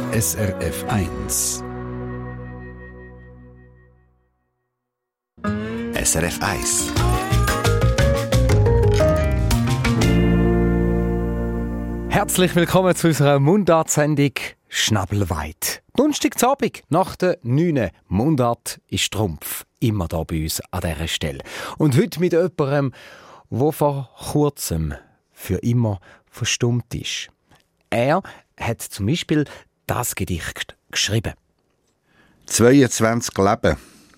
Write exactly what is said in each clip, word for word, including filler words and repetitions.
S R F eins. S R F eins. Herzlich willkommen zu unserer Mundart-Sendung Schnabelweit. Donnerstagabend nach der neunten Mundart ist Trumpf. Immer da bei uns an dieser Stelle. Und heute mit jemandem, der vor kurzem für immer verstummt ist. Er hat zum Beispiel das Gedicht geschrieben. zweiundzwanzig Leben.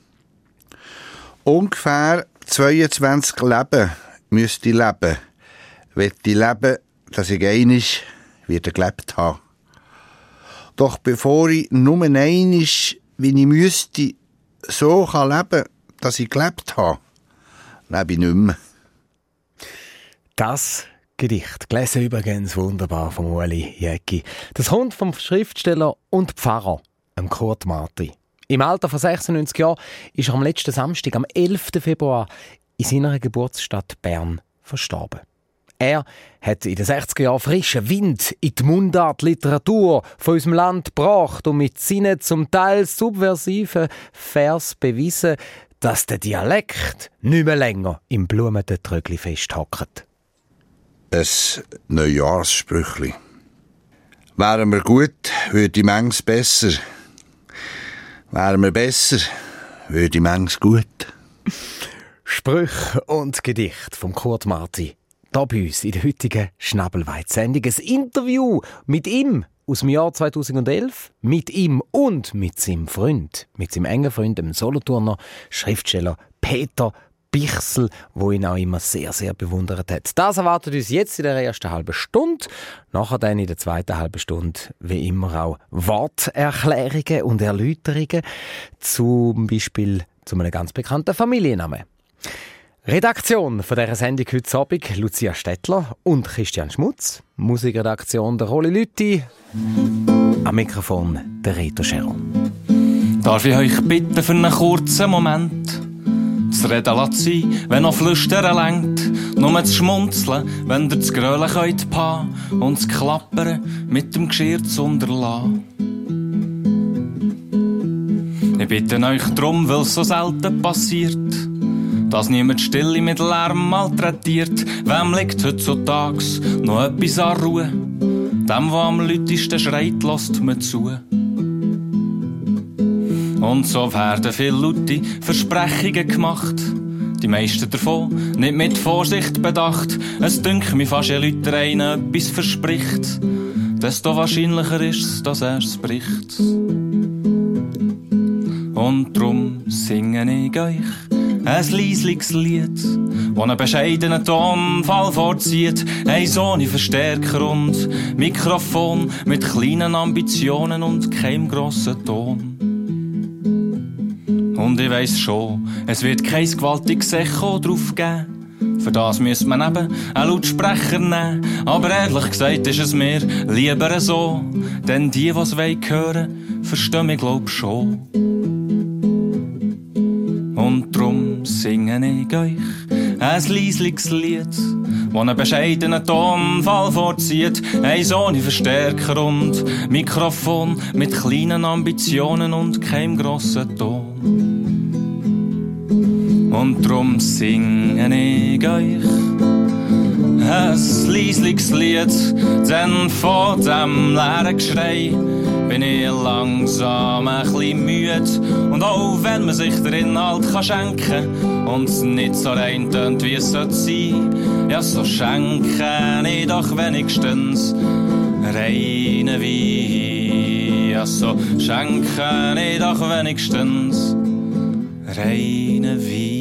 Ungefähr zweiundzwanzig Leben müsste ich leben, wenn ich leben, dass ich einmal wieder gelebt habe. Doch bevor ich nur einmal, wie ich müsste, so kann leben, dass ich gelebt habe, lebe ich nicht mehr. Das Gedicht, gelesen übrigens wunderbar von Ueli Jäcki. Das kommt vom Schriftsteller und Pfarrer, dem Kurt Marti. Im Alter von sechsundneunzig Jahren ist er am letzten Samstag, am elften Februar, in seiner Geburtsstadt Bern verstorben. Er hat in den sechziger Jahren frischen Wind in die Mundart-Literatur von unserem Land gebracht und mit seinen zum Teil subversiven Vers bewiesen, dass der Dialekt nicht mehr länger im Blumentrögli festhockt. Ein Neujahrssprüchli. Wären wir gut, würde manches besser. Wären wir besser, würde manches gut. Sprüche und Gedicht von Kurt Marti. Hier bei uns in der heutigen Schnabelweit-Sendung. Ein Interview mit ihm aus dem Jahr zweitausendelf. Mit ihm und mit seinem Freund, mit seinem engen Freund, dem Solothurner Schriftsteller Peter Bichsel, wo ihn auch immer sehr, sehr bewundert hat. Das erwartet uns jetzt in der ersten halben Stunde. Nachher dann in der zweiten halben Stunde, wie immer, auch Worterklärungen und Erläuterungen. Zum Beispiel zu einem ganz bekannten Familiennamen. Redaktion von dieser Sendung heute Abend Lucia Stettler und Christian Schmutz. Musikredaktion der Rolli Lütti. Am Mikrofon der Reto Scherer. Darf ich euch bitten für einen kurzen Moment? Das Reden lässt sein, wenn noch Flüstern lenkt. Nur zu schmunzeln, wenn ihr das Grölen könnt paaren und das Klappern mit dem Geschirr zu unterlassen. Ich bitte euch drum, weil es so selten passiert, dass niemand Stille mit Lärm malträtiert. Wem liegt heutzutage noch etwas an Ruhe? Dem, der am lautesten schreit, lässt mir zu. Und so werden viele laute Versprechungen gemacht. Die meisten davon nicht mit Vorsicht bedacht. Es dünkt mich fast, je Leute einer etwas verspricht, desto wahrscheinlicher ist es, dass er es bricht. Und drum singe ich euch ein leisliches Lied, das einen bescheidenen Tonfall vorzieht. Eins ohne Verstärker und Mikrofon, mit kleinen Ambitionen und keinem grossen Ton. Und ich weiss schon, es wird kein gewaltiges Echo drauf geben. Für das müsste man eben einen Lautsprecher nehmen. Aber ehrlich gesagt ist es mir lieber so, denn die, die es hören wollen, verstehen mich glaub schon. Und drum singe ich euch ein leisliches Lied, das einen bescheidenen Tonfall vorzieht. Eins ohne Verstärker und Mikrofon, mit kleinen Ambitionen und keinem grossen Ton. Und drum singe ich euch ein leisliches Lied, denn von dem leeren Geschrei bin ich langsam ein bisschen müde. Und auch wenn man sich den Inhalt kann schenken und es nicht so rein tönt, wie es sollte sein, ja, so schenke ich doch wenigstens reinen Wein. Ja, so schenke ich doch wenigstens reinen Wein.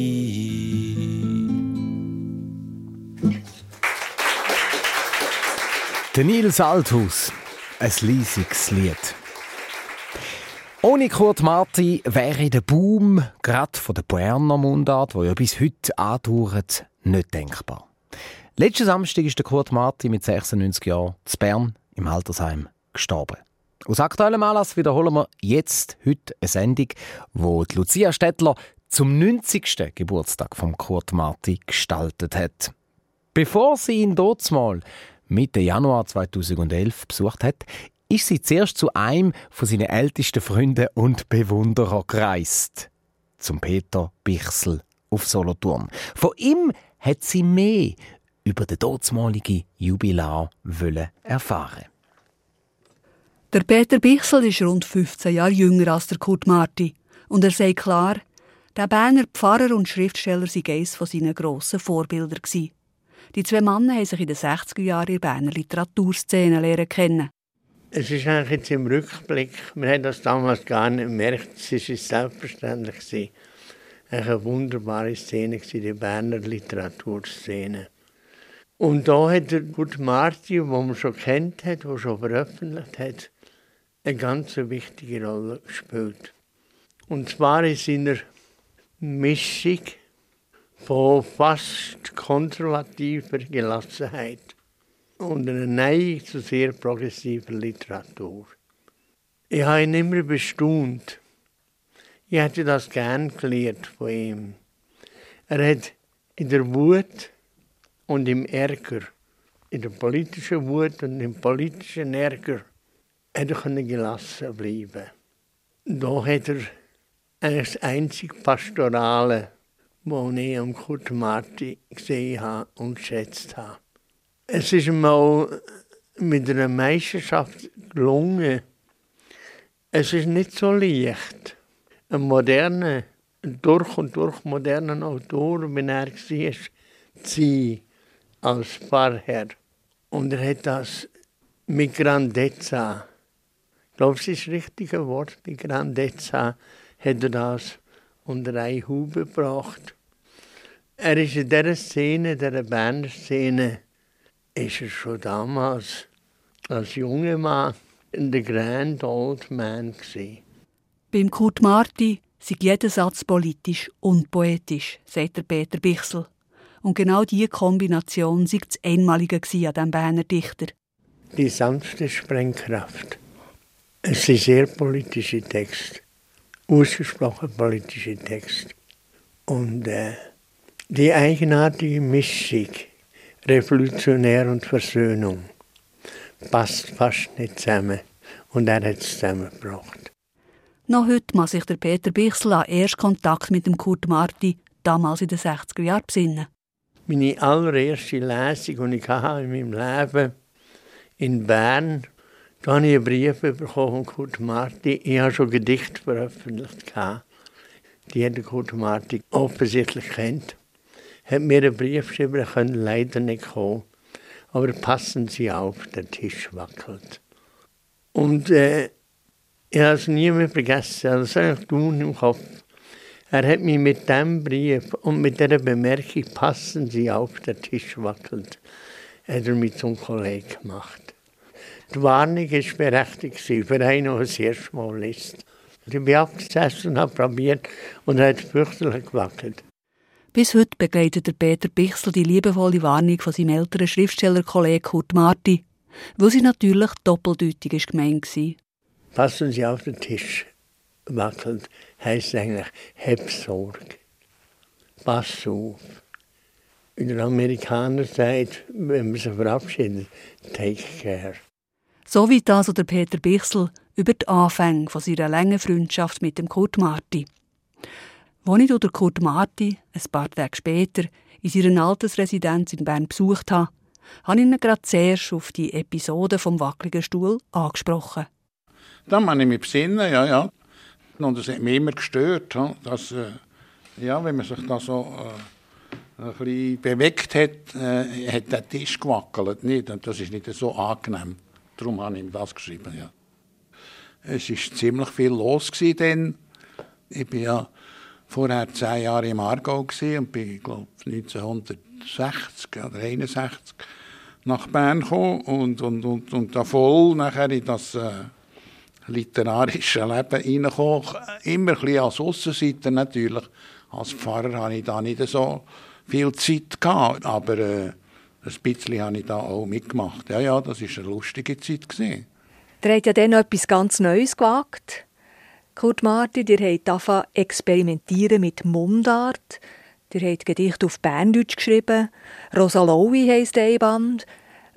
Der Nils Althaus, ein leisiges Lied. Ohne Kurt Marti wäre der Boom, gerade von der Berner Mundart, der ja bis heute andauert, nicht denkbar. Letzten Samstag ist der Kurt Marti mit sechsundneunzig Jahren zu Bern im Altersheim gestorben. Aus aktuellem Anlass wiederholen wir jetzt heute eine Sendung, wo die Lucia Stettler zum neunzigsten Geburtstag von Kurt Marti gestaltet hat. Bevor sie ihn dort mal Mitte Januar zweitausendelf besucht hat, ist sie zuerst zu einem von seinen ältesten Freunden und Bewunderer gereist. Zum Peter Bichsel auf Solothurn. Von ihm hat sie mehr über den dortmaligen Jubilar erfahren. Der Peter Bichsel ist rund fünfzehn Jahre jünger als der Kurt Marti. Und er sagt klar, der Berner Pfarrer und Schriftsteller sei eines von seinen grossen Vorbildern gewesen. Die zwei Männer haben sich in den sechziger Jahren in der Berner Literaturszene lernen kennen. Es ist eigentlich jetzt im Rückblick, wir haben das damals gar nicht gemerkt, es war selbstverständlich gewesen. Eine wunderbare Szene gewesen, die Berner Literaturszene. Und da hat der Kurt Marti, den man schon kennt hat, der schon veröffentlicht hat, eine ganz wichtige Rolle gespielt. Und zwar in seiner Mischung von fast konservativer Gelassenheit und einer Neigung zu sehr progressiver Literatur. Ich habe ihn immer bestaunt. Ich hätte das gern gelernt von ihm. Er hat in der Wut und im Ärger, in der politischen Wut und im politischen Ärger, hat er gelassen bleiben. Da hat er eigentlich das einzige Pastorale, das ich am Kurt Marti gesehen habe und geschätzt habe. Es ist ihm auch mit einer Meisterschaft gelungen. Es ist nicht so leicht. Ein moderner, durch und durch moderner Autor, wenn er war, zu sein als Pfarrherr. Und er hat das mit Grandezza, ich glaube, es ist das richtige Wort, mit Grandezza, hat er das unter eine Haube gebracht. Er ist in dieser Szene, dieser Berner Szene, ist er schon damals als junger Mann der Grand Old Man gewesen. Beim Kurt Marti sei jeder Satz politisch und poetisch, sagt der Peter Bichsel. Und genau diese Kombination sei das Einmalige an diesem Berner Dichter. Die sanfte Sprengkraft. Es sind sehr politische Texte. Ausgesprochen politische Texte. Und äh, die eigenartige Mischung, Revolutionär und Versöhnung, passt fast nicht zusammen. Und er hat es zusammengebracht. Noch heute muss sich der Peter Bichsel an ersten Kontakt mit dem Kurt Marti, damals in den sechziger Jahren, besinnen. Meine allererste Lesung, die ich hatte in meinem Leben in Bern, da habe ich einen Brief bekommen von Kurt Marti. Ich habe schon Gedichte veröffentlicht. Die hat Kurt Marti offensichtlich kennt. Er hat mir einen Brief geschrieben, er konnte leider nicht kommen. Aber passen Sie auf, der Tisch wackelt. Und äh, ich habe es nie mehr vergessen, das habe ich im Kopf. Er hat mich mit diesem Brief und mit dieser Bemerkung, passen Sie auf, der Tisch wackelt, hat er mich zum Kollegen gemacht. Die Warnung war berechtigt für einen, der das erste Mal liest. Ich bin abgesessen und habe probiert und er hat fürchterlich gewackelt. Bis heute begleitet der Peter Bichsel die liebevolle Warnung von seinem älteren Schriftstellerkollegen Kurt Marti, weil sie natürlich doppeldeutig ist gemeint war. Passen Sie auf den Tisch wackelt, heisst eigentlich, hab Sorge. Pass auf. In der Amerikaner sagt, wenn man sich verabschiedet, take care. So wie das oder Peter Bichsel über die Anfänge von seiner langen Freundschaft mit dem Kurt Marti. Als ich den Kurt Marti ein paar Tage später in seiner Altersresidenz in Bern besucht habe, habe ich ihn gerade zuerst auf die Episode vom wackeligen Stuhl angesprochen. Da kann ich mich besinnen, ja, ja. Und es hat mich immer gestört, dass, äh, ja, wenn man sich da so äh, ein bisschen bewegt hat, äh, hat der Tisch gewackelt. Nicht? Und das ist nicht so angenehm. Darum habe ich ihm das geschrieben, ja. Es war ziemlich viel los dann. Ich war ja vorher zehn Jahre im Aargau und bin, glaube ich, neunzehnhundertsechzig oder einundsechzig nach Bern gekommen und, und, und, und da voll nachher in das äh, literarische Leben reingekommen. Immer ein bisschen als Aussenseiter natürlich. Als Pfarrer hatte ich da nicht so viel Zeit gehabt, aber äh, ein bisschen habe ich da auch mitgemacht. Ja, ja, das war eine lustige Zeit gewesen. Ihr habt ja dann etwas ganz Neues gewagt. Kurt Marti, ihr habt angefangen zu experimentieren mit Mundart. Ihr habt Gedichte auf Berndeutsch geschrieben. Rosa Lowy heisst ein Band.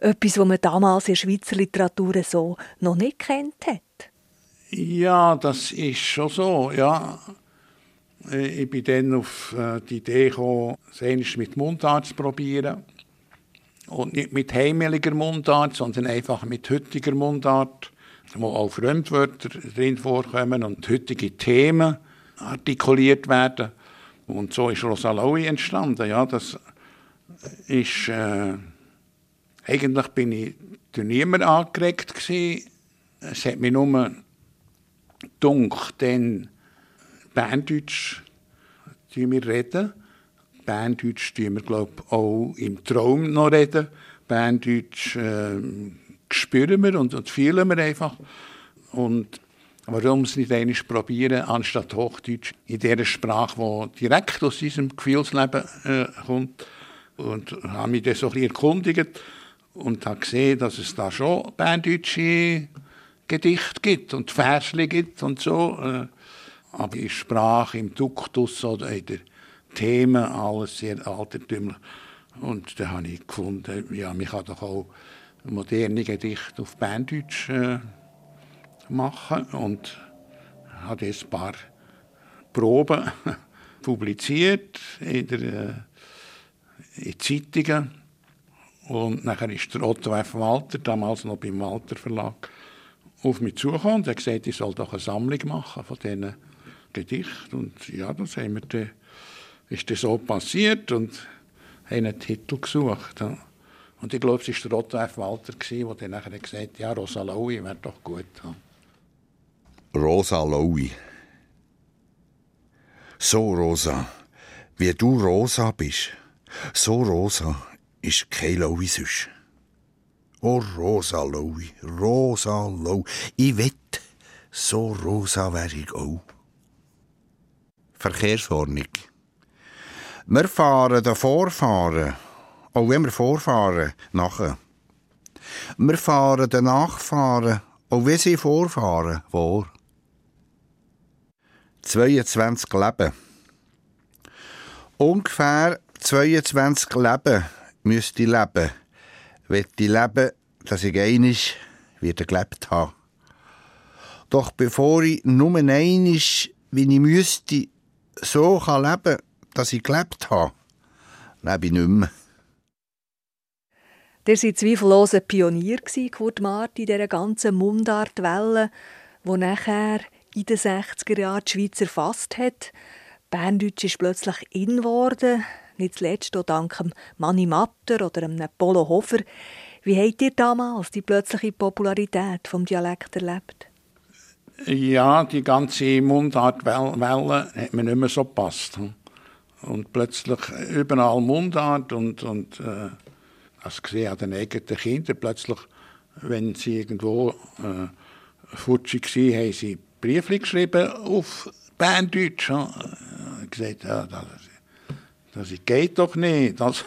Etwas, was man damals in der Schweizer Literatur so noch nicht kennt hat. Ja, das ist schon so, ja. Ich bin dann auf die Idee gekommen, es mit Mundart zu probieren. Und nicht mit heimeliger Mundart, sondern einfach mit heutiger Mundart, wo auch Fremdwörter drin vorkommen und heutige Themen artikuliert werden. Und so ist Rosa Laui entstanden. Ja, das ist, äh, eigentlich bin ich durch niemanden angeregt gewesen. Es hat mich nur gedacht, denn Berndeutsch reden wir reden. Berndeutsch reden wir, glaube ich, auch im Traum noch reden. Berndeutsch äh, spüren wir und, und fühlen wir einfach. Und warum es nicht einmal probieren, anstatt Hochdeutsch, in dieser Sprache, die direkt aus diesem Gefühlsleben äh, kommt. Und habe mich dann so ein bisschen erkundigt und habe gesehen, dass es da schon berndeutsche Gedichte gibt und Versli gibt und so. Äh, aber in Sprache, im Duktus oder in der Themen, alles sehr altertümlich. Und da habe ich gefunden, ja, man kann doch auch moderne Gedichte auf Berndeutsch äh, machen. Und habe ein paar Proben publiziert in, der, äh, in Zeitungen. Und nachher ist der Otto F. Walter, damals noch beim Walter Verlag, auf mich zugekommen und hat gesagt, ich soll doch eine Sammlung machen von diesen Gedichten. Und ja, das haben wir dann, ist das so passiert und haben einen Titel gesucht. Und ich glaube, es war der Otto F. Walter, der dann nachher gesagt hat, ja, Rosa Laui wäre doch gut. Rosa Laui. So rosa, wie du rosa bist, so rosa ist kein Laui sonst. Oh, Rosa Laui, Rosa Laui, ich wett, so rosa wäre ich auch. Verkehrsordnung. Wir fahren den Vorfahren, auch wenn wir vorfahren, nachher. Wir fahren den Nachfahren, auch wenn sie vorfahren, vor. zweiundzwanzig Leben. Ungefähr zweiundzwanzig Leben müsste ich leben, wenn ich leben, dass ich einig wieder gelebt habe. Doch bevor ich nur einig, wie ich müsste, so leben kann, dass ich gelebt habe, lebe ich nicht mehr. Der war zweifellos ein Pionier, Kurt Marti, in dieser ganzen Mundartwelle, die nachher in den sechziger Jahren die Schweiz erfasst hat. Berndeutsch ist plötzlich in geworden, nicht zuletzt auch dank Manni Matter oder einem Polo Hofer. Wie habt ihr damals die plötzliche Popularität des Dialekts erlebt? Ja, die ganze Mundartwelle hat mir nicht mehr so gepasst. Und plötzlich überall Mundart und, und äh, als gesehen an den eigenen Kindern, plötzlich, wenn sie irgendwo äh, futschig waren, haben sie Briefe geschrieben auf Berndeutsch. Ich habe gesagt, ja, das, das geht doch nicht. Das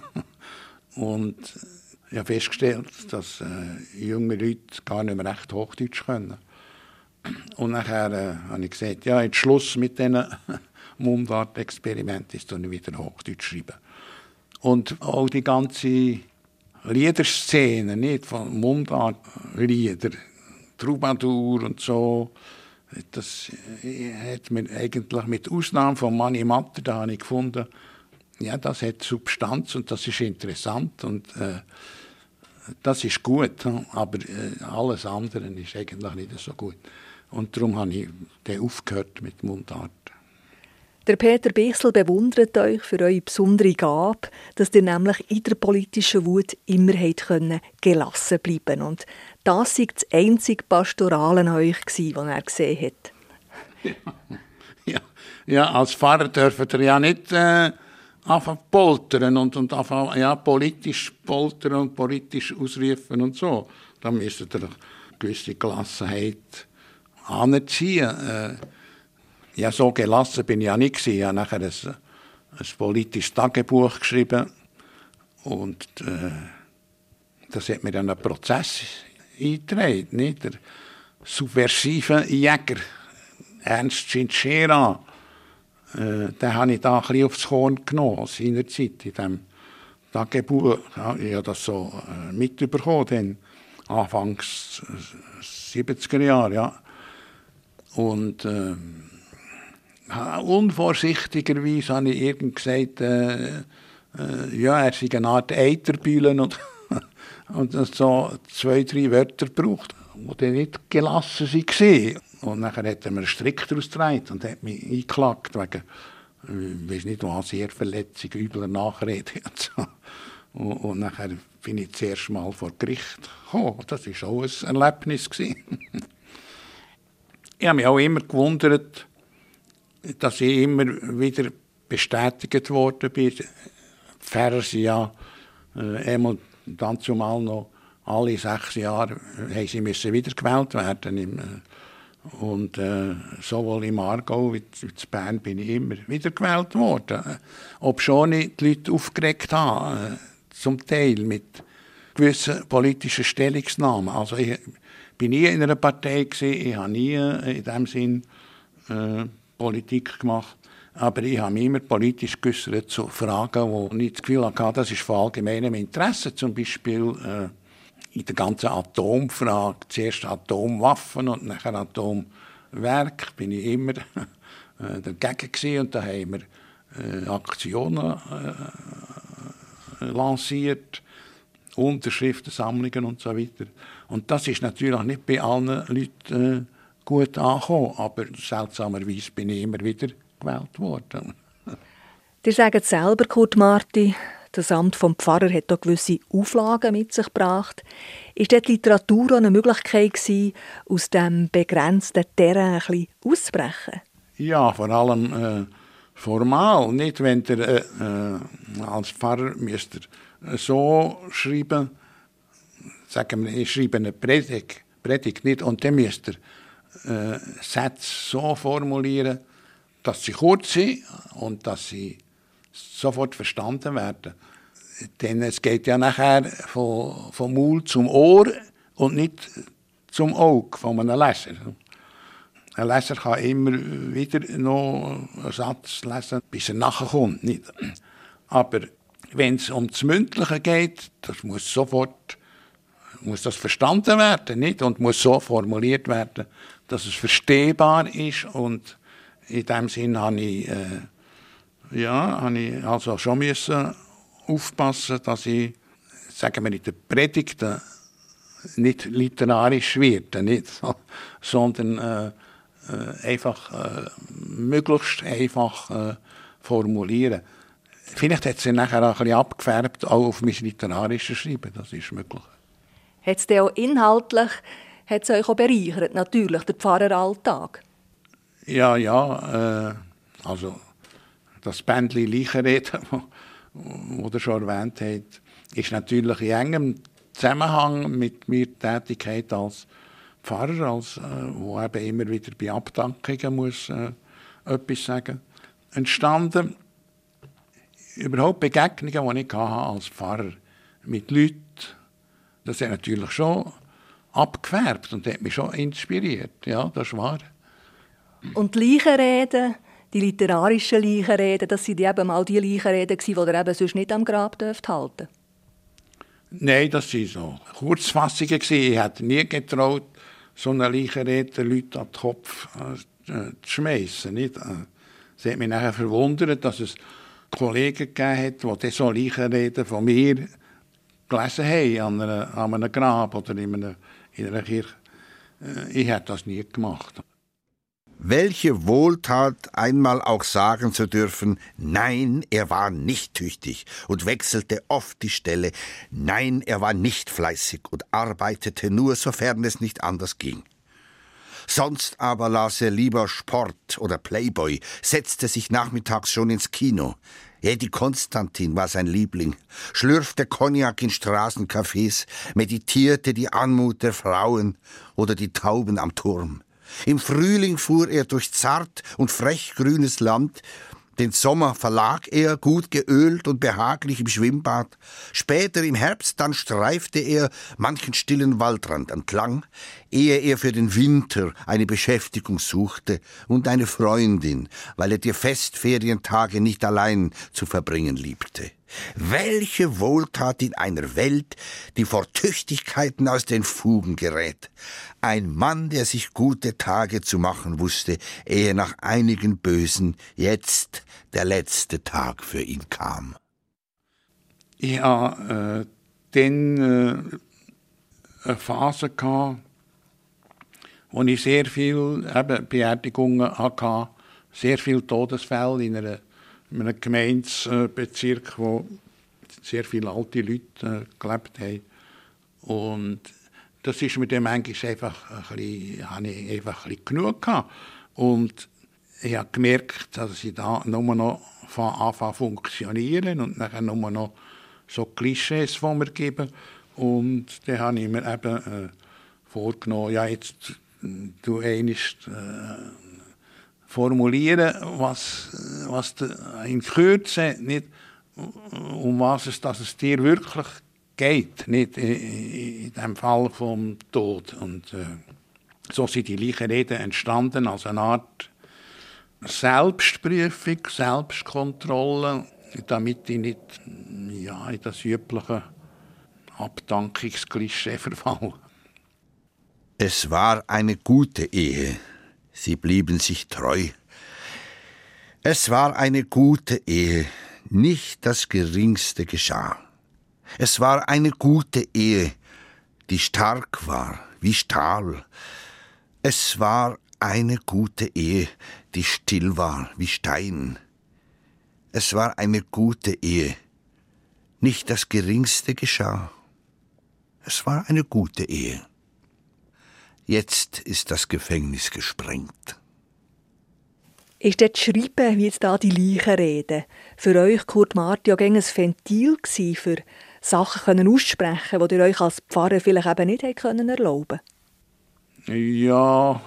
und ich habe festgestellt, dass äh, junge Leute gar nicht mehr recht Hochdeutsch können. Und nachher äh, habe ich gesagt, ja, jetzt Schluss mit diesen Mundart-Experimenten, ist dann wieder Hochdeutsch schreiben. Und auch die ganze Liederszene, nicht von Mundart-Lieder, Troubadour und so, das hat mir eigentlich mit Ausnahme von Manni Matter, da habe ich gefunden, ja, das hat Substanz und das ist interessant und äh, das ist gut, aber äh, alles andere ist eigentlich nicht so gut. Und darum habe ich dann aufgehört mit Mundart. Der Peter Bichsel bewundert euch für eure besondere Gabe, dass ihr nämlich in der politischen Wut immer können gelassen bleiben. Und das war das einzige Pastorale an euch, das er gesehen hat. Ja, ja, ja, als Pfarrer dürfen ihr ja nicht äh, anfangen poltern und, und anfangen, ja, politisch poltern und politisch ausrufen und so. Da müsst ihr eine gewisse Gelassenheit anziehen. Äh, Ja, so gelassen bin ich ja nicht. Ich habe nachher ein, ein politisches Tagebuch geschrieben. Und äh, das hat mir dann einen Prozess eingetragen. Nicht? Der subversive Jäger, Ernst Chinchera, äh, den habe ich da ein bisschen aufs Korn genommen, seinerzeit, in diesem Tagebuch, ja, ich habe das so äh, mitbekommen, dann Anfangs siebziger Jahre, ja. Und äh, unvorsichtigerweise habe ich irgend gesagt, äh, äh, ja, er sei eine Art Eiterbühlen und, und so zwei, drei Wörter gebraucht, die dann nicht gelassen waren. Und dann hat er mir einen Strick daraus getragen und hat mich eingeklagt wegen, ich weiß nicht was, sehr Verletzung, übler Nachrede und so. Und, und dann bin ich das erste Mal vor Gericht gekommen. Das war auch ein Erlebnis. Ich habe mich auch immer gewundert, dass ich immer wieder bestätigt worden bin. Die Pfarrer sind ja äh, einmal dann zumal noch alle sechs Jahre haben sie müssen wiedergewählt werden. Im, äh, und äh, sowohl im Aargau wie in Bern bin ich immer wiedergewählt worden. Äh, obschon ich die Leute aufgeregt habe, äh, zum Teil mit gewissen politischen Stellungsnahmen. Also ich bin nie in einer Partei gewesen, ich habe nie in dem Sinn äh, Politik gemacht, aber ich habe mich immer politisch geäussert zu Fragen, wo ich das Gefühl hatte, das ist von allgemeinem Interesse, zum Beispiel äh, in der ganzen Atomfrage, zuerst Atomwaffen und nachher Atomwerk, bin ich immer äh, dagegen gewesen und da haben wir äh, Aktionen äh, lanciert, Unterschriftensammlungen und so weiter. Und das ist natürlich nicht bei allen Leuten äh, gut angekommen, aber seltsamerweise bin ich immer wieder gewählt worden. Ihr sagt selber, Kurt Marti, das Amt vom Pfarrer hat auch gewisse Auflagen mit sich gebracht. Ist dort die Literatur auch eine Möglichkeit gewesen, aus diesem begrenzten Terrain ein bisschen auszubrechen? Ja, vor allem äh, formal. Nicht, wenn ihr äh, äh, als Pfarrer müsst ihr, äh, so schreiben, sagen wir, ich schreibe eine Predigt, Predigt nicht, und dann müsst ihr äh, Sätze so formulieren, dass sie kurz sind und dass sie sofort verstanden werden. Denn es geht ja nachher von, vom Maul zum Ohr und nicht zum Auge von einem Leser. Ein Leser kann immer wieder noch einen Satz lesen, bis er nachkommt. Nicht? Aber wenn es um das Mündliche geht, das muss sofort muss das verstanden werden, nicht? Und muss so formuliert werden, dass es verstehbar ist. Und in dem Sinn habe ich, äh, ja, habe ich also schon müssen aufpassen, dass ich, sagen wir, in den Predigten nicht literarisch werde, nicht, sondern äh, äh, einfach äh, möglichst einfach äh, formulieren. Vielleicht hat es sich nachher auch ein bisschen abgefärbt, auch auf mein literarisches Schreiben, das ist möglich. Hat es denn auch inhaltlich, hat es euch auch bereichert, natürlich, der Pfarreralltag? Ja, ja, äh, also das Bändchen Leichenreden, das ihr schon erwähnt habt, ist natürlich in engem Zusammenhang mit meiner Tätigkeit als Pfarrer, als, äh, wo eben immer wieder bei Abdankungen muss äh, etwas sagen, entstanden. Überhaupt Begegnungen, die ich als Pfarrer mit Leuten, das hat natürlich schon abgefärbt und hat mich schon inspiriert. Ja, das ist wahr. Und die Leichenreden, die literarischen Leichenreden, das waren eben mal die Leichenreden, die ihr eben sonst nicht am Grab dürft halten? Nein, das waren so Kurzfassungen. Ich hätte nie getraut, so eine Leichenrede den Leuten an den Kopf äh, zu schmeißen. Nicht? Es hat mich nachher verwundert, dass es Kollegen gegeben hat, die so Leichenreden von mir gelesen haben an, einer, an einem Grab oder in einer, in einer Kirche. Ich hätte das nie gemacht. Welche Wohltat, einmal auch sagen zu dürfen, nein, er war nicht tüchtig und wechselte oft die Stelle, nein, er war nicht fleißig und arbeitete nur, sofern es nicht anders ging. Sonst aber las er lieber Sport oder Playboy, setzte sich nachmittags schon ins Kino. Eddie Konstantin war sein Liebling, schlürfte Cognac in Straßencafés, meditierte die Anmut der Frauen oder die Tauben am Turm. Im Frühling fuhr er durch zart und frech grünes Land, den Sommer verlag er, gut geölt und behaglich im Schwimmbad. Später im Herbst dann streifte er manchen stillen Waldrand entlang, ehe er für den Winter eine Beschäftigung suchte und eine Freundin, weil er die Festferientage nicht allein zu verbringen liebte. Welche Wohltat in einer Welt, die vor Tüchtigkeiten aus den Fugen gerät. Ein Mann, der sich gute Tage zu machen wusste, ehe nach einigen bösen jetzt der letzte Tag für ihn kam. Ich hatte äh, dann äh, eine Phase, gehabt, wo ich sehr viele eben, Beerdigungen hatte, sehr viele Todesfälle in, einer, in einem Gemeindebezirk, wo sehr viele alte Leute äh, gelebt haben. Und das ist mir dann manchmal einfach ein bisschen, habe ich einfach ein bisschen genug gehabt. Und ich habe gemerkt, dass ich da nur noch von Anfang funktionieren und dann nur noch so Klischees von mir geben. Und dann habe ich mir eben äh, vorgenommen, ja, jetzt du einst äh, formulieren, was, was de, in Kürze, nicht, um was es, dass es dir wirklich geht, nicht in, in dem Fall vom Tod. Und äh, so sind die Leichenreden entstanden als eine Art Selbstprüfung, Selbstkontrolle, damit ich nicht ja, in das übliche Abdankungsklischee verfalle. Es war eine gute Ehe. Sie blieben sich treu. Es war eine gute Ehe. Nicht das Geringste geschah. Es war eine gute Ehe, die stark war wie Stahl. Es war eine gute Ehe, die still war wie Stein. Es war eine gute Ehe. Nicht das Geringste geschah. Es war eine gute Ehe. Jetzt ist das Gefängnis gesprengt. Ist dort Schreiben, wie jetzt da die Leichenreden, für euch, Kurt Marti, auch ein Ventil gewesen, für Sachen aussprechen, die ihr euch als Pfarrer vielleicht eben nicht erlauben konnten? Ja,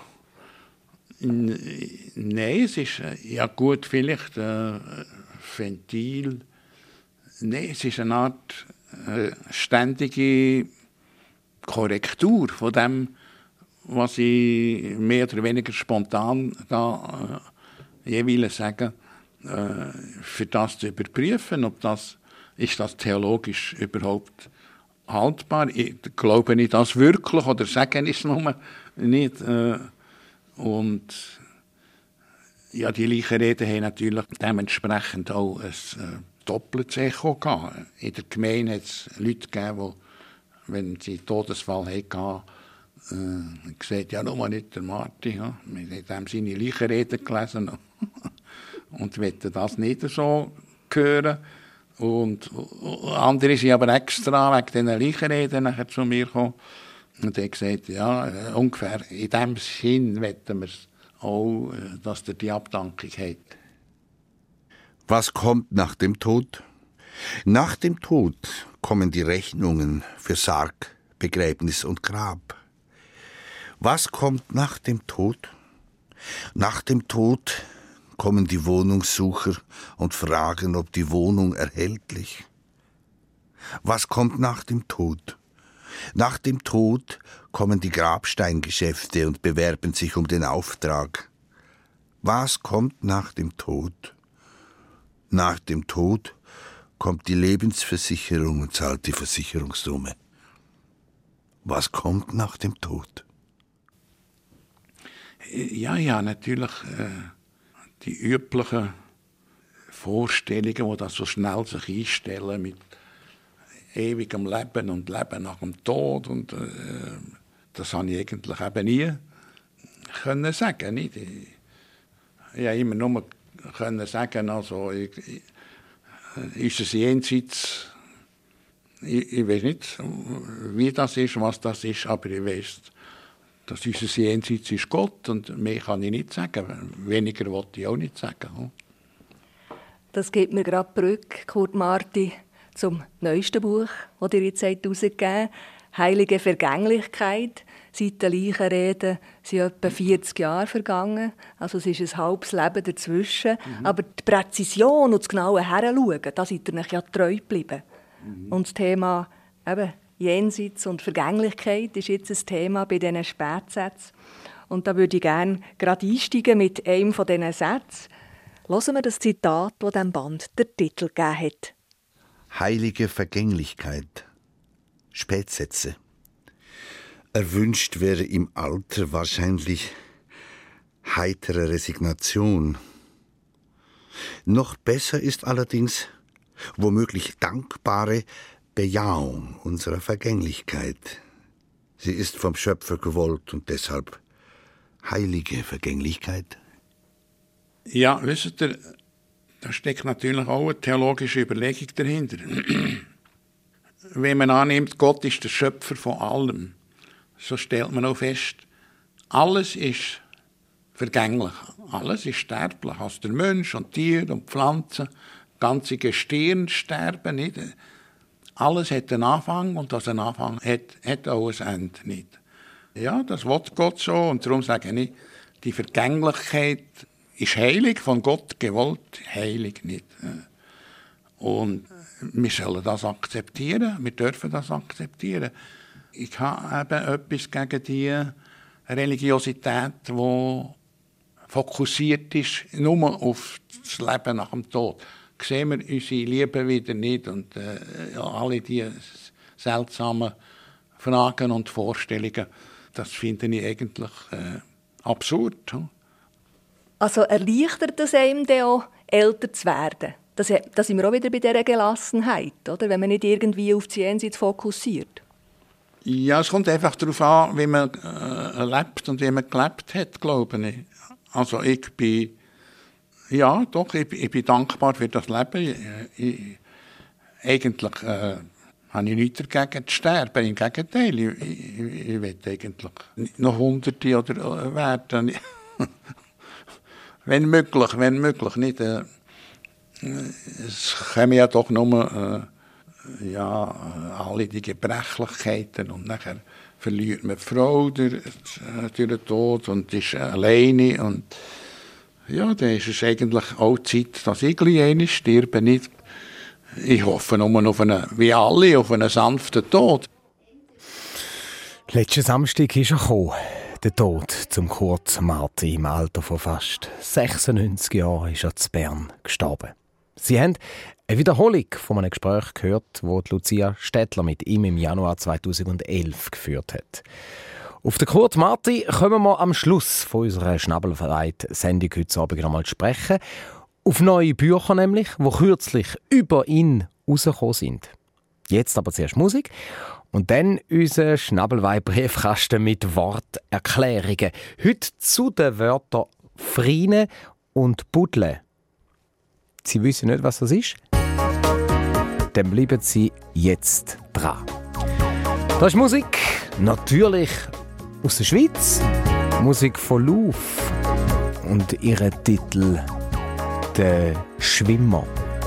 nein, es ist ja gut, vielleicht ein Ventil. Nein, es ist eine Art äh, ständige Korrektur von dem, was ich mehr oder weniger spontan da äh, jeweils sage, äh, für das zu überprüfen, ob das, ist das theologisch überhaupt haltbar. Ich glaube nicht das wirklich oder sage ich es nur nicht. Äh, und ja, die Leichenreden haben natürlich dementsprechend auch ein äh, doppeltes Echo gehabt. In der Gemeinde hat es Leute gegeben, die, wenn sie einen Todesfall hatten, äh, gesagt, ja, nur nicht der Marti. Ja. Wir haben seine Leichenreden gelesen und wollten das nicht so hören. Und andere sind aber extra wegen diesen Leichenreden nachher zu mir gekommen und haben gesagt, ja, ungefähr in dem Sinn wollten wir es auch, dass der die Abdankung hat. Was kommt nach dem Tod? Nach dem Tod kommen die Rechnungen für Sarg, Begräbnis und Grab. Was kommt nach dem Tod? Nach dem Tod kommen die Wohnungssucher und fragen, ob die Wohnung erhältlich. Was kommt nach dem Tod? Nach dem Tod kommen die Grabsteingeschäfte und bewerben sich um den Auftrag. Was kommt nach dem Tod? Nach dem Tod kommt die Lebensversicherung und zahlt die Versicherungssumme. Was kommt nach dem Tod? Ja, ja, natürlich äh, die üblichen Vorstellungen, die das so schnell sich einstellen mit ewigem Leben und Leben nach dem Tod. Und, äh, das habe ich eigentlich eben nie können sagen. Nicht? Ich, ich habe immer nur können sagen, also ich, ich, ist es jenseits, ich, ich weiß nicht, wie das ist, was das ist, aber ich weiß, dass unser Jenseits ist Gott und mehr kann ich nicht sagen. Weniger wollte ich auch nicht sagen. Das gibt mir gerade Brücke, Kurt Marti, zum neuesten Buch, das ihr jetzt herausgegeben habt. «Heilige Vergänglichkeit». Seit den Leichenreden sind etwa vierzig Jahre vergangen. Also es ist ein halbes Leben dazwischen. Mhm. Aber die Präzision und das genaue Heranschauen, da seid ihr euch ja treu geblieben. Mhm. Und das Thema eben, Jenseits und Vergänglichkeit ist jetzt ein Thema bei diesen Spätsätzen. Und da würde ich gerne gerade einsteigen mit einem von diesen Sätzen. Hören wir das Zitat, das diesem Band den Titel gegeben hat. heilige Vergänglichkeit, Spätsätze. Erwünscht wäre im Alter wahrscheinlich heitere Resignation. Noch besser ist allerdings womöglich dankbare Bejahung unserer Vergänglichkeit. Sie ist vom Schöpfer gewollt und deshalb heilige Vergänglichkeit. Ja, wisst ihr, da steckt natürlich auch eine theologische Überlegung dahinter. Wenn man annimmt, Gott ist der Schöpfer von allem, so stellt man auch fest, alles ist vergänglich, alles ist sterblich. Also der Mensch und Tier und Pflanzen, ganze Gestirn sterben nicht. Alles hat einen Anfang und das ein Anfang hat, hat auch ein Ende nicht. Ja, das will Gott so und darum sage ich, die Vergänglichkeit ist heilig, von Gott gewollt, heilig nicht. Und wir sollen das akzeptieren, wir dürfen das akzeptieren. Ich habe eben etwas gegen die Religiosität, die fokussiert ist nur auf das Leben nach dem Tod. Sehen wir unsere Liebe wieder nicht und äh, ja, alle diese seltsamen Fragen und Vorstellungen, das finde ich eigentlich äh, absurd. Hm? Also erleichtert es einem dann auch, älter zu werden? Da sind wir auch wieder bei dieser Gelassenheit, oder? Wenn man nicht irgendwie auf die Jenseits fokussiert. Ja, es kommt einfach darauf an, wie man äh, lebt und wie man gelebt hat, glaube ich. Also ich bin, ja doch, ich, ich bin dankbar für das Leben. Ich, ich, eigentlich äh, habe ich nichts dagegen zu sterben. Im Gegenteil, ich, ich, ich will eigentlich noch Hunderte oder äh, werden. wenn möglich, wenn möglich. Nicht, äh, es kommen ja doch nur äh, ja, alle die Gebrechlichkeiten und nachher verliert man die Frau durch, durch den Tod und ist alleine. Und ja, dann ist es eigentlich auch Zeit, dass ich einmal sterbe. Nicht. Ich hoffe nur auf einen, wie alle, auf einen sanften Tod. Letzten Samstag ist er gekommen, der Tod zum Kurt Marti. Im Alter von fast sechsundneunzig Jahren ist er zu Bern gestorben. Sie haben eine Wiederholung von einem Gespräch gehört, das Lucia Städtler mit ihm im Januar zweitausendelf geführt hat. Auf den Kurt Marti kommen wir am Schluss von unserer Schnabelweit-Sendung heute Abend noch mal sprechen. Auf neue Bücher nämlich, die kürzlich über ihn rausgekommen sind. Jetzt aber zuerst Musik und dann unser Schnabelweit-Briefkasten mit Worterklärungen. Heute zu den Wörtern Friene und Budle. Sie wissen nicht, was das ist? Dann bleiben Sie jetzt dran. Das ist Musik, natürlich aus der Schweiz. Musik von Luf und ihren Titel «Der Schwimmer».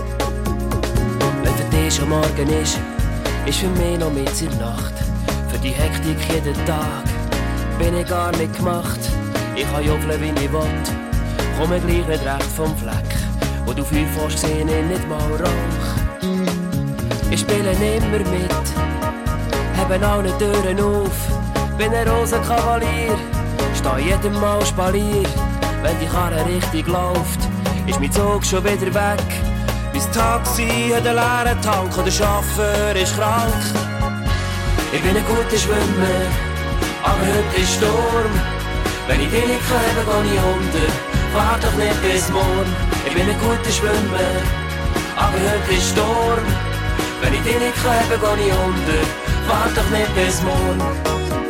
Wenn für dich schon morgen ist, ist für mich noch mit in der Nacht. Für die Hektik jeden Tag bin ich gar nicht gemacht. Ich kann jubeln, wie ich will, komme gleich nicht recht vom Fleck. Wo du viel fährst, seh ich nicht mal Rauch. Ich spiele immer mit, haben alle Türen auf. Bin ein Rosenkavalier, steh jedem Mal Spalier. Wenn die Karre richtig läuft, ist mein Zug schon wieder weg. Mein Taxi hat einen leeren Tank und der Chauffeur ist krank. Ich bin ein guter Schwimmer, aber heute ist Sturm. Wenn ich dich nicht habe, gehe ich unter. Wart doch nicht bis morgen. Ich bin ein guter Schwimmer, aber heute ist Sturm. Wenn ich dich nicht habe, gehe ich unter. Wart doch nicht bis morgen.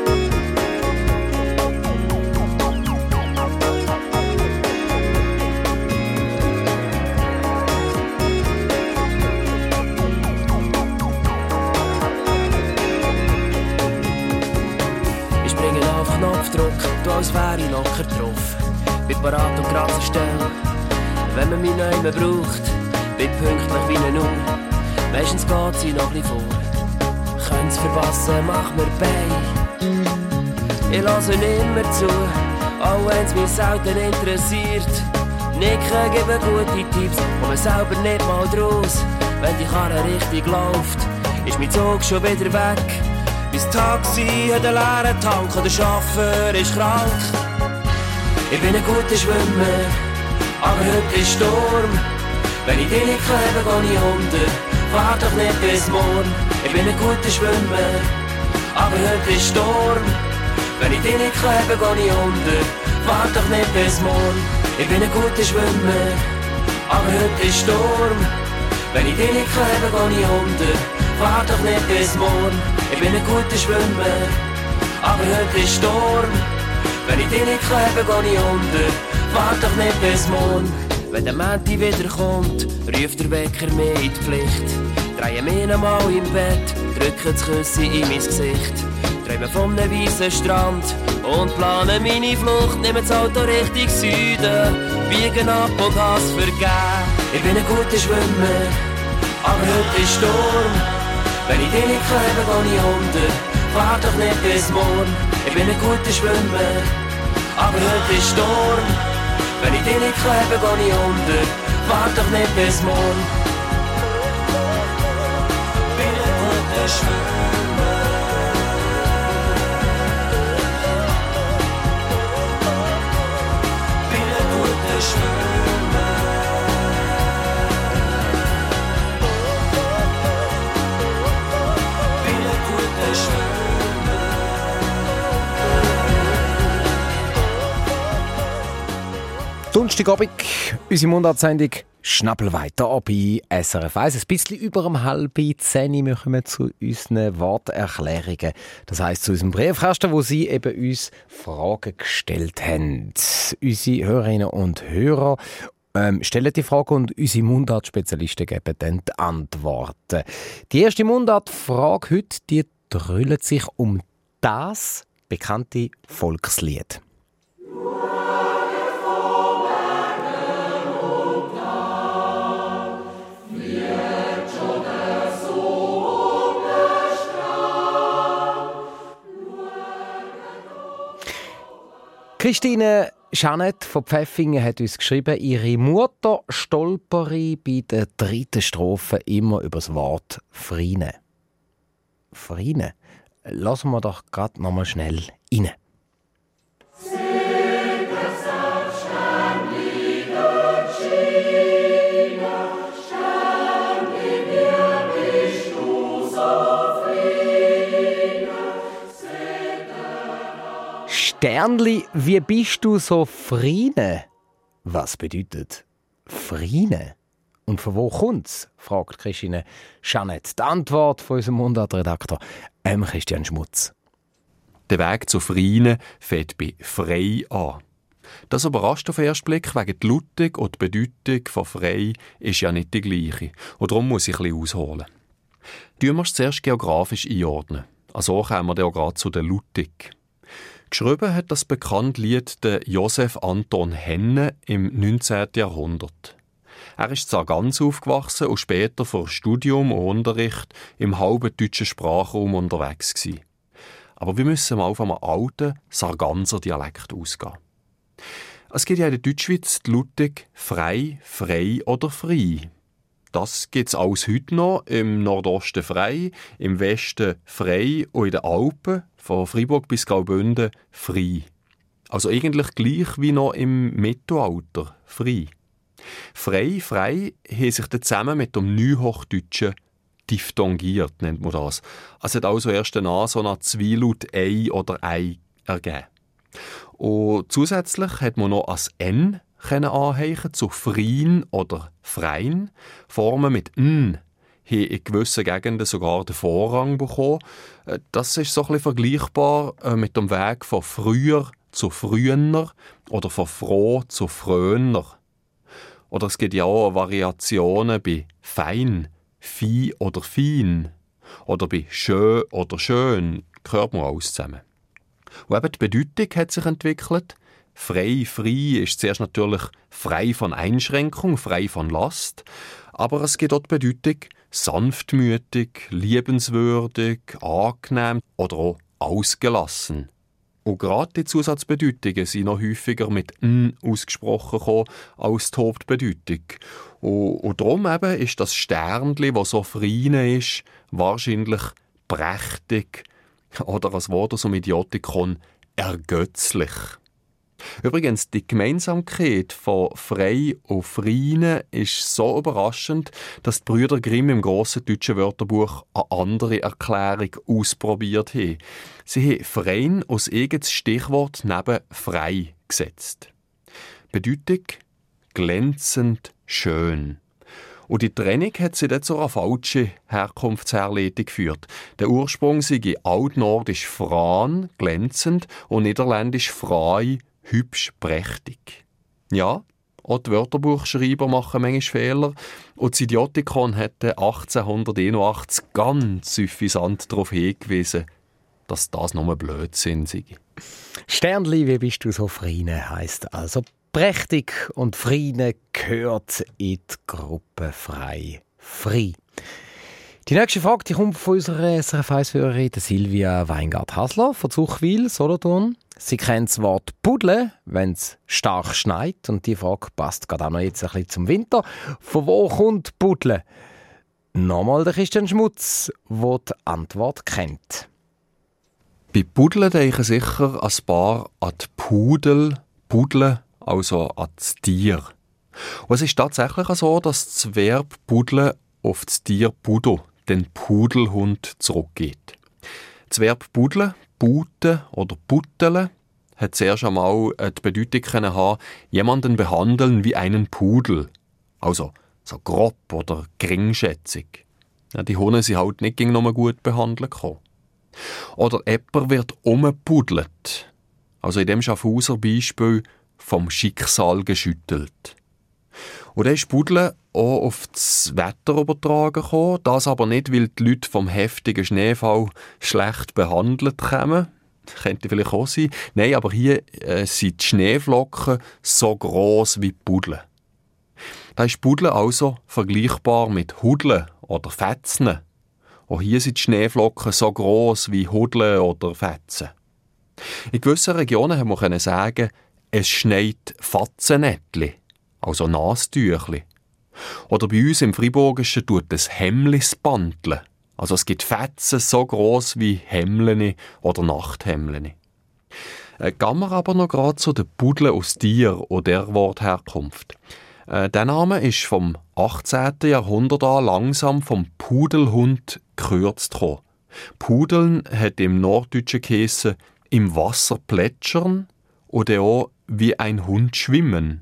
Ich springe auf Knopfdruck, du als wäre ich locker drauf. Bin parat und gerade zur Stelle, wenn man mich nicht mehr braucht. Bin pünktlich wie eine Uhr, meistens geht sie noch ein bisschen vor. Könnt's verpassen, mach mir bei. Ich lasse immer zu, auch wenn's mich selten interessiert. Nicken, geben gute Tipps, komme selber nicht mal draus. Wenn die Karre richtig läuft, ist mein Zug schon wieder weg. Mein Taxi hat einen leeren Tank und der Chauffeur ist krank. Ich bin ein guter Schwimmer, aber heute ist Sturm. Wenn ich dich nicht habe, gehe ich unter. wart doch nicht bis morgen. Ich bin ein guter Schwimmer, aber heute ist Sturm. Wenn ich dich nicht habe, geh ich unter, wart doch nicht bis morgen. Ich bin ein guter Schwimmer, aber heute ist Sturm. Wenn ich dich nicht habe, geh ich unter, wart doch nicht bis morgen. Ich bin ein guter Schwimmer, aber heute ist Sturm. Wenn ich dich nicht habe, geh ich unter, wart doch nicht bis morgen. Wenn der Mänti wiederkommt, ruft der Wecker mich in die Pflicht. Drehe mich nochmal im Bett, drücke das Küsschen in mein Gesicht. Träume von einem weißen Strand und plane meine Flucht. Nehme das Auto Richtung Süden, biegen ab und has vergeben. Ich bin ein guter Schwimmer, aber heute ist Sturm. Wenn ich dich nicht habe, geh ich unter, wart doch nicht bis morgen. Ich bin ein guter Schwimmer, aber heute ist Sturm. Wenn ich dich nicht habe, geh ich unter, wart doch nicht bis morgen. Bin ein guter Schwimmer. Bin ein guter Schwimmer. Bin ein guter Schwimmer. Donnerstagabend, unsere Mundartsendung «Schnabelweit» hier bei S R F eins. Ein bisschen über um halb zehn machen wir zu unseren Worterklärungen. Das heisst, zu unserem Briefkasten, wo Sie eben uns Fragen gestellt haben. Unsere Hörerinnen und Hörer ähm, stellen die Fragen und unsere Mundartspezialisten geben dann die Antworten. Die erste Mundartfrage heute, die drüllt sich um das bekannte Volkslied. Christine Jeanette von Pfäffingen hat uns geschrieben, ihre Mutter stolpere bei der dritten Strophe immer über das Wort «Friene». «Friene». Lassen wir doch gerade noch mal schnell rein. Sternli, wie bist du so Friene? Was bedeutet Friene? Und von wo kommt's? Fragt Christine Jeanette. Die Antwort von unserem Mundartredakteur ähm, Christian Schmutz. Der Weg zu Friene fängt bei frei an. Das überrascht auf den ersten Blick, wegen die Lautung und die Bedeutung von frei ist ja nicht die gleiche. Und darum muss ich ein bisschen ausholen. Tun wir es zuerst geografisch einordnen. Also kommen wir dann auch gerade zu der Lautung. Geschrieben hat das bekannte Lied der Josef Anton Henne im neunzehnten Jahrhundert. Er ist in Sargans aufgewachsen und später für Studium und Unterricht im halben deutschen Sprachraum unterwegs gewesen. Aber wir müssen mal von einem alten Sarganser Dialekt ausgehen. Es gibt ja in der Deutschschweiz die Lautung frei, frei oder frei. Das gibt es alles heute noch, im Nordosten frei, im Westen frei und in den Alpen, von Freiburg bis Graubünden, frei. Also eigentlich gleich wie noch im Mittelalter, frei. Frei, frei haben sich dann zusammen mit dem Neuhochdeutschen diphthongiert, nennt man das. Es hat also erst danach so eine Zweilaut «ei» oder «ei» ergeben. Und zusätzlich hat man noch als «n» können anheichen zu «frein» oder «frein». Formen mit «n» haben in gewissen Gegenden sogar den Vorrang bekommen. Das ist so ein bisschen vergleichbar mit dem Weg von «früher» zu «früher» oder von «froh» zu «fröner». Oder es gibt ja auch Variationen bei «fein», «fi» oder «fin» oder bei «schön» oder «schön». Gehört man alles zusammen. Und eben die Bedeutung hat sich entwickelt. Frei, frei ist zuerst natürlich frei von Einschränkung, frei von Last. Aber es gibt auch die Bedeutung sanftmütig, liebenswürdig, angenehm oder auch ausgelassen. Und gerade die Zusatzbedeutungen sind noch häufiger mit «n» ausgesprochen gekommen als die Hauptbedeutung. Und, und darum eben ist das Sternli, das so freine ist, wahrscheinlich prächtig oder als Wort aus dem Idiotikon ergötzlich. Übrigens, die Gemeinsamkeit von Frei und Freine ist so überraschend, dass die Brüder Grimm im grossen deutschen Wörterbuch eine andere Erklärung ausprobiert haben. Sie haben Frein als eigenes Stichwort neben frei gesetzt. Bedeutung glänzend schön. Und die Trennung hat sie dann zu einer falschen Herkunftsherleitung geführt. Der Ursprung sei altnordisch fran, glänzend, und niederländisch frei, hübsch, prächtig. Ja, auch die Wörterbuchschreiber machen manchmal Fehler. Und das Idiotikon hatte achtzehnhunderteinundachtzig ganz suffisant darauf hingewiesen, dass das nur Blödsinn sei. Sternli, wie bist du so Freine, heisst also prächtig, und Freine gehört in die Gruppe frei. Frei. Die nächste Frage die kommt von unserer S R F eins-Hörerin Silvia Weingart-Hasler von Zuchwil, Solothurn. Sie kennt das Wort Pudle, wenn es stark schneit. Und die Frage passt gerade auch noch jetzt ein bisschen zum Winter. Von wo kommt Pudle? Nochmal der Christian Schmutz, der die Antwort kennt. Bei Pudle denke ich sicher ein paar an die Pudel, Pudle, also an das Tier. Und es ist tatsächlich so, dass das Verb Pudle auf das Tier Pudo, den Pudelhund, zurückgeht. Das Verb Pudle, Puten oder Puttele, hat zuerst einmal die Bedeutung können haben, jemanden behandeln wie einen Pudel. Also so grob oder geringschätzig. Ja, die Hunde sind halt nicht gegen nur gut behandelt gekommen. Oder jemand wird umpudelt. Also in dem Schaffhauser Beispiel vom Schicksal geschüttelt. Und dann ist Pudle auch auf das Wetter übertragen gekommen. Das aber nicht, weil die Leute vom heftigen Schneefall schlecht behandelt kommen. Könnte vielleicht auch sein. Nein, aber hier äh, sind die Schneeflocken so gross wie Pudle. Da ist Pudle also vergleichbar mit Hudle oder Fetzen. Auch hier sind die Schneeflocken so gross wie Hudle oder Fetzen. In gewissen Regionen haben wir sagen, es schneit Fatzennättli, also Nastüchli. Oder bei uns im Friburgischen tut es Hemmlisbandle. Also es gibt Fetzen so gross wie Hemleni oder Nachthemleni. Äh, gehen wir aber noch gerade zu den Pudle aus Tier und der Wortherkunft. Äh, der Name ist vom achtzehnten Jahrhundert an langsam vom Pudelhund gekürzt gekommen. Pudeln hat im Norddeutschen geheissen, im Wasser plätschern oder auch wie ein Hund schwimmen.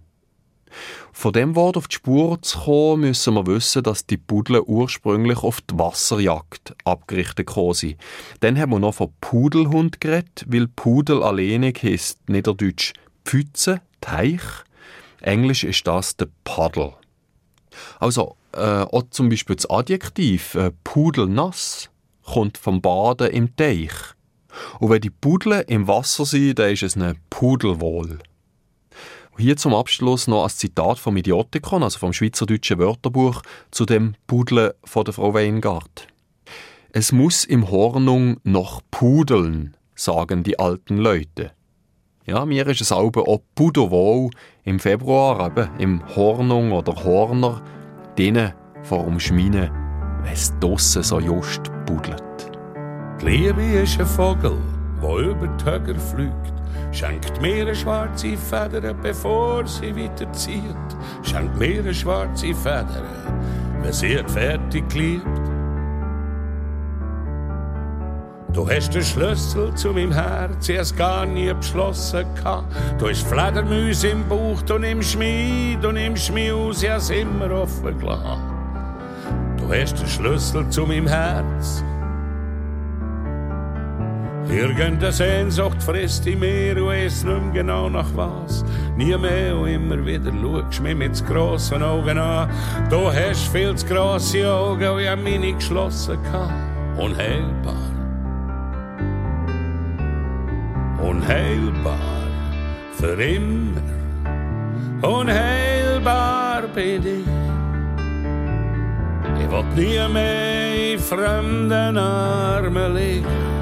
Von dem Wort auf die Spur zu kommen, müssen wir wissen, dass die Pudel ursprünglich auf die Wasserjagd abgerichtet gekommen sind. Dann haben wir noch von Pudelhund geredet, weil Pudel alleine heisst niederdeutsch Pfütze, Teich. Englisch ist das der Paddel. Also äh, auch zum Beispiel das Adjektiv äh, pudelnass kommt vom Baden im Teich. Und wenn die Pudel im Wasser sind, dann ist es eine Pudelwohl. Hier zum Abschluss noch ein Zitat vom Idiotikon, also vom Schweizerdeutschen Wörterbuch, zu dem Pudeln von der Frau Weingart. Es muss im Hornung noch pudeln, sagen die alten Leute. Ja, mir ist es auch auch pudelwohl im Februar, eben, im Hornung oder Horner, denen vor dem Schmine, wenn es draussen so just pudelt. Die Liebe ist ein Vogel, der über die Höcker fliegt. Schenkt mir eine schwarze Feder, bevor sie weiterzieht. Schenkt mir eine schwarze Feder, wenn sie hat fertig geliebt. Du hast den Schlüssel zu meinem Herz, ich es gar nie beschlossen gehabt. Du hast Fledermäuse im Bauch, du nimmst mich, du nimmst mich aus, ich has immer offen gelassen. Du hast den Schlüssel zu meinem Herz. Irgendeine Sehnsucht frisst in mir und weiss nicht mehr genau nach was. Nie mehr und immer wieder schaust mich mit zu grossen Augen an. Du hast viel zu grosse Augen und ich hab meine geschlossen gehabt. Unheilbar. Unheilbar. Für immer. Unheilbar bin ich. Ich will nie mehr in fremden Armen liegen.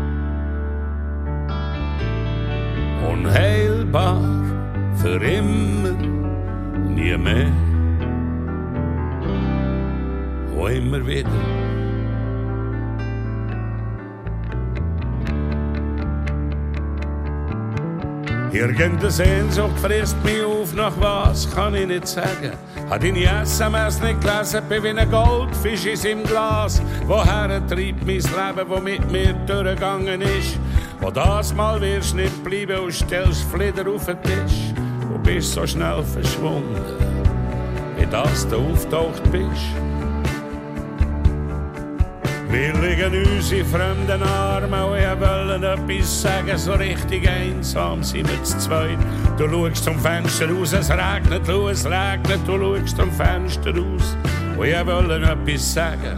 Unheilbar, für immer, nie mehr, und immer wieder. Irgendeine Sehnsucht frisst mich auf, nach was kann ich nicht sagen. Hat deine S M S nicht gelesen, bin wie ein Goldfisch in seinem Glas. Woher treibt mein Leben, wo mit mir durchgegangen ist? Wo das mal wirst nicht bleiben und stellst Flieder auf den Tisch. Du bist so schnell verschwunden, wie das du auftaucht bist. Wir liegen uns in fremden Armen und ich wollen etwas sagen, so richtig einsam sind wir zu zweit. Du schaust zum Fenster raus, es regnet, du, es regnet, du schaust zum Fenster raus und ich wollen etwas sagen.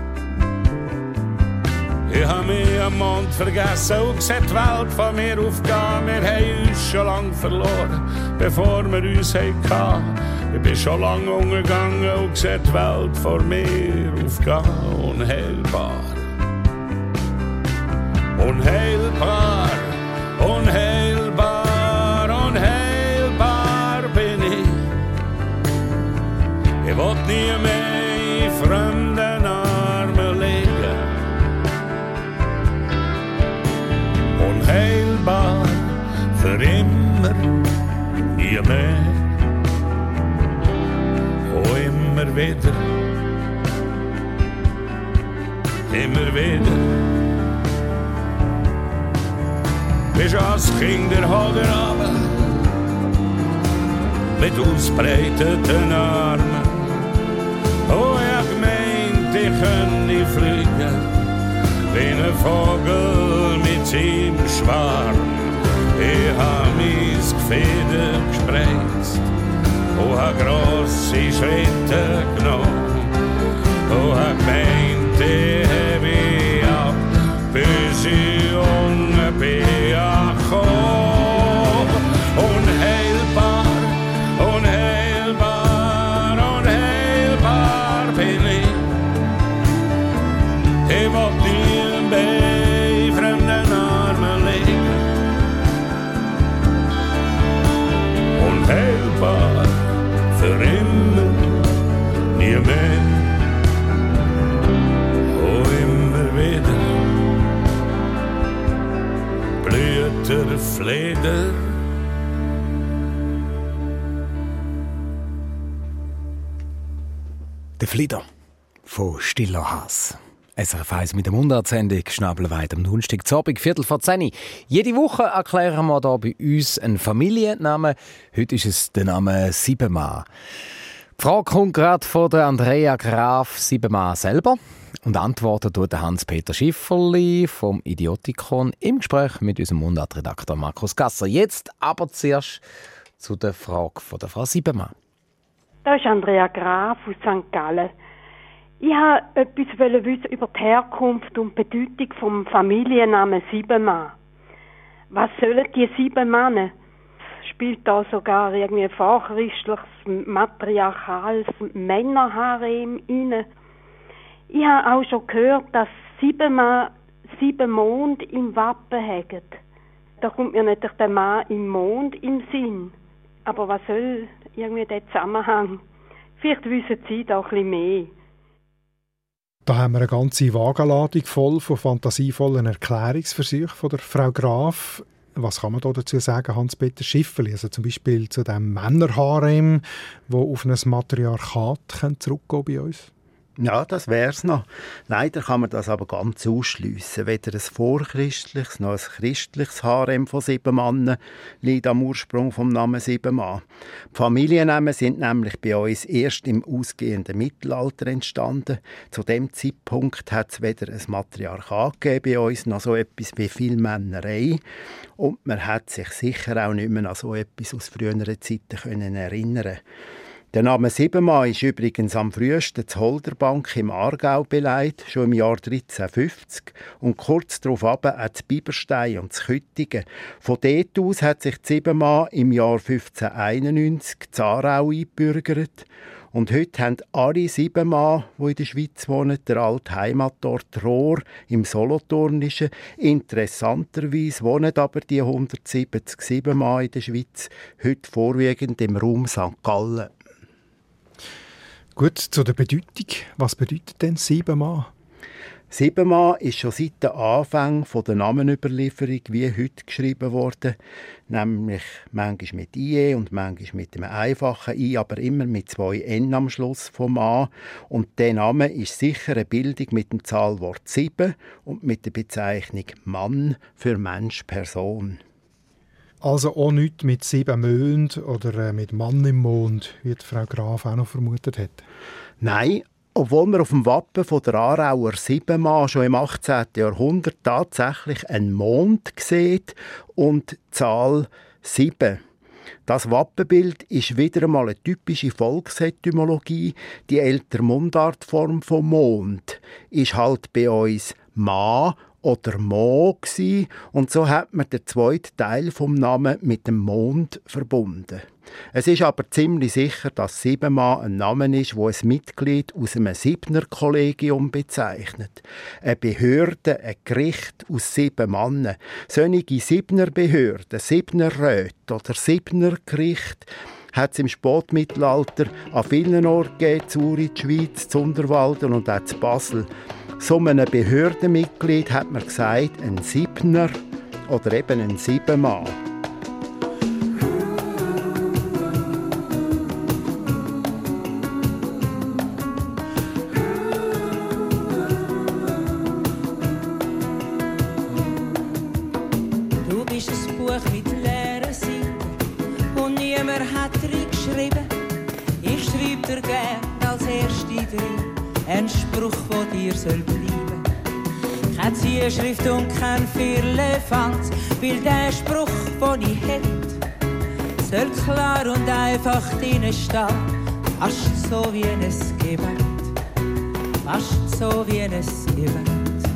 Ich hab mich am Mond vergessen und gesehen die Welt von mir aufgehen. Wir haben uns schon lange verloren, bevor wir uns hatten. Ich bin schon lange umgegangen und gesehen die Welt vor mir aufgehen. Unheilbar, unheilbar, unheilbar, unheilbar bin ich. Ich will nie mehr in fremden Armen liegen. Unheilbar, für immer, nie mehr. Oh, immer wieder, immer wieder. Bist als Kind der Hader runter, mit ausbreiteten Armen. Oh, ich hab gemeint, ich könne fliegen, wie ein Vogel mit seinem Schwarm. Ich hab mein Gefieder gespreizt und hab grosse Schritte genommen. Und hab gemeint, ich heb ich ab, bis ich unten bin angekommen. Unheilbar, unheilbar, unheilbar bin ich. Ich will nie mehr in fremden Armen liegen. Unheilbar, für immer, nie mehr. Oh, immer wieder. Blüter Fleder. Der Flieder von Stiller Haas. S R F eins mit der Mundartsendung Schnabelweit am Donnerstag zu Abend, Viertel vor zehn. Jede Woche erklären wir hier bei uns einen Familiennamen. Heute ist es der Name Siebenmann. Die Frage kommt gerade von der Andrea Graf Siebenmann selber. Und antworten tut Hans-Peter Schifferli vom Idiotikon im Gespräch mit unserem Mundartredakteur Markus Gasser. Jetzt aber zuerst zu der Frage von der Frau Siebenmann. Das ist Andrea Graf aus Sankt Gallen. Ich wollte etwas wissen über die Herkunft und die Bedeutung vom Familiennamen Siebenmann. Was sollen die sieben Männer? Spielt da sogar irgendwie vorchristliches, matriarchales Männerharem rein? Ich habe auch schon gehört, dass Siebenmann sieben Mond im Wappen haben. Da kommt mir natürlich der Mann im Mond im Sinn. Aber was soll irgendwie der Zusammenhang? Vielleicht wissen Sie da ein bisschen mehr. Da haben wir eine ganze Wagenladung voll von fantasievollen Erklärungsversuchen von der Frau Graf. Was kann man da dazu sagen, Hans-Peter Schifferli? Also zum Beispiel zu dem Männerharem, das auf ein Matriarchat zurückgehen bei uns? Ja, das wär's noch. Leider kann man das aber ganz ausschliessen. Weder ein vorchristliches noch ein christliches Harem von sieben Männern liegt am Ursprung vom Namen Siebenmann. Die Familiennamen sind nämlich bei uns erst im ausgehenden Mittelalter entstanden. Zu dem Zeitpunkt hat es weder ein Matriarchat gegeben bei uns noch so etwas wie Vielmännerei. Und man hat sich sicher auch nicht mehr an so etwas aus früheren Zeiten können erinnern. Der Name Siebenmann ist übrigens am frühesten zur Holderbank im Aargau beleidigt, schon im Jahr dreizehnhundertfünfzig. Und kurz darauf auch zu Biberstein und zu Küttingen. Von dort aus hat sich Siebenmann im Jahr fünfzehnhunderteinundneunzig in Aarau eingebürgert. Und heute haben alle Siebenmann, die in der Schweiz wohnen, der alte Heimatort Rohr im Solothurnischen. Interessanterweise wohnen aber die hundertsiebzig Siebenmann in der Schweiz heute vorwiegend im Raum Sankt Gallen. Gut, zu der Bedeutung. Was bedeutet denn Siebenmann? Siebenmal ist schon seit dem Anfang der Namenüberlieferung wie heute geschrieben worden, nämlich manchmal mit I E und manchmal mit einem einfachen I, aber immer mit zwei N am Schluss vom A. Und der Name ist sicher eine Bildung mit dem Zahlwort sieben und mit der Bezeichnung Mann für Mensch, Person. Also auch nichts mit sieben Monden oder mit Mann im Mond, wie die Frau Graf auch noch vermutet hat. Nein, obwohl man auf dem Wappen von der Aarauer Siebenmal schon im achtzehnten Jahrhundert tatsächlich einen Mond sieht und die Zahl sieben. Das Wappenbild ist wieder einmal eine typische Volksetymologie. Die ältere Mundartform vom Mond ist halt bei uns Ma oder Mo gsi, und so hat man den zweiten Teil vom Namen mit dem Mond verbunden. Es ist aber ziemlich sicher, dass Siebenmal ein Name ist, wo ein Mitglied aus einem Siebner-Kollegium bezeichnet. Eine Behörde, ein Gericht aus sieben Mannen. Solche Siebner-Behörden, Siebner-Räte oder Siebner-Gericht hat es im Spätmittelalter an vielen Orten gegeben, Zürich, die Schweiz, Zunderwalden und auch in Basel. So einem Behördenmitglied hat man gesagt, ein Siebner oder eben ein Siebenmal. Du bist ein Buch mit leeren Seiten und niemand hat drin geschrieben. Ich schreibe dir gern als Erste drin ein Spruch, der dir soll bleiben. Keine Zielschrift und kein Firlefanz, weil der Spruch, den ich hätt, soll klar und einfach drinstehen, fast so wie ein Gebet, fast so wie ein Gebet.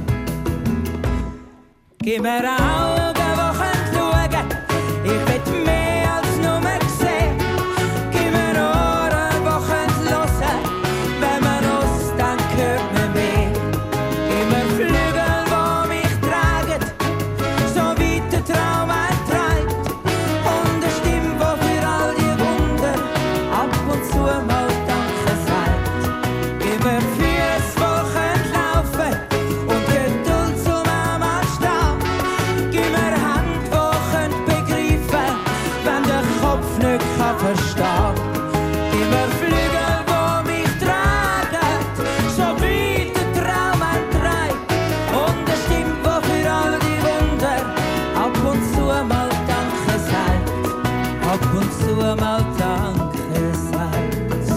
Gib mir Augen, die können schauen, ich will mehr als nur sehen. Gib mir Ohren, die können hören, wenn man los, dann hört man mehr. Gib mir Flügel, die mich tragen, so weit der Traum eintreibt. Und eine Stimme, die für all die Wunder ab und zu mal Danke sagt. Gib mir Füße, die können laufen und Geduld zum einmal stehen. Gib mir Hände, die können begreifen, wenn der Kopf nicht kann verstehen. Gib mir Flügel, die mich tragen, so weit der Traum eintreibt. Und eine Stimme, die für all die Wunder ab und zu mal Danke sagt. Ab und zu mal Danke sagt.